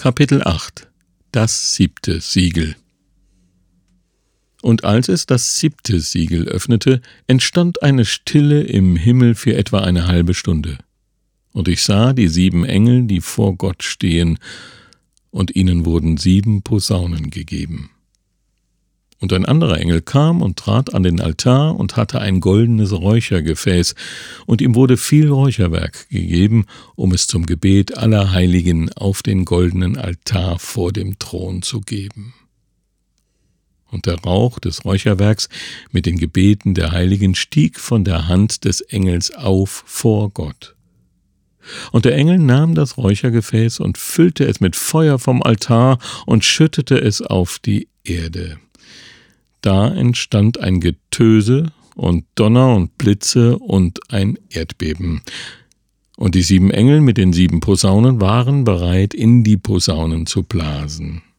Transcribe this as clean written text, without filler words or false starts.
Kapitel 8 Das 7. Siegel. Und als es das 7. Siegel öffnete, entstand eine Stille im Himmel für etwa eine halbe Stunde. Und ich sah die 7 Engel, die vor Gott stehen, und ihnen wurden 7 Posaunen gegeben. Und ein anderer Engel kam und trat an den Altar und hatte ein goldenes Räuchergefäß, und ihm wurde viel Räucherwerk gegeben, um es zum Gebet aller Heiligen auf den goldenen Altar vor dem Thron zu geben. Und der Rauch des Räucherwerks mit den Gebeten der Heiligen stieg von der Hand des Engels auf vor Gott. Und der Engel nahm das Räuchergefäß und füllte es mit Feuer vom Altar und schüttete es auf die Erde. Da entstand ein Getöse und Donner und Blitze und ein Erdbeben. Und die 7 Engel mit den 7 Posaunen waren bereit, in die Posaunen zu blasen.